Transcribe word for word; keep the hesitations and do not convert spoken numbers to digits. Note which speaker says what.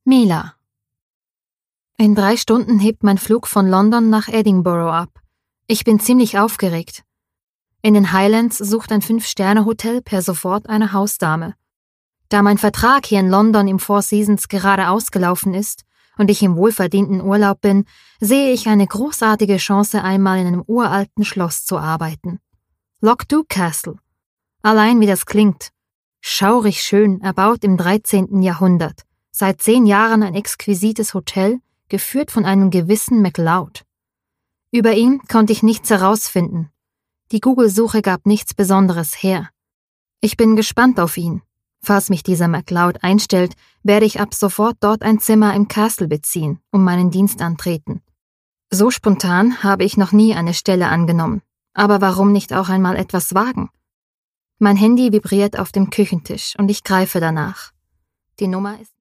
Speaker 1: Mila. In drei Stunden hebt mein Flug von London nach Edinburgh ab. Ich bin ziemlich aufgeregt. In den Highlands sucht ein Fünf-Sterne-Hotel per sofort eine Hausdame. Da mein Vertrag hier in London im Four Seasons gerade ausgelaufen ist und ich im wohlverdienten Urlaub bin, sehe ich eine großartige Chance, einmal in einem uralten Schloss zu arbeiten. Lochduke Castle. Allein wie das klingt. Schaurig schön, erbaut im dreizehnten Jahrhundert. Seit zehn Jahren ein exquisites Hotel, geführt von einem gewissen MacLeod. Über ihn konnte ich nichts herausfinden. Die Google-Suche gab nichts Besonderes her. Ich bin gespannt auf ihn. Falls mich dieser MacLeod einstellt, werde ich ab sofort dort ein Zimmer im Castle beziehen, um meinen Dienst antreten. So spontan habe ich noch nie eine Stelle angenommen. Aber warum nicht auch einmal etwas wagen? Mein Handy vibriert auf dem Küchentisch und ich greife danach. Die Nummer ist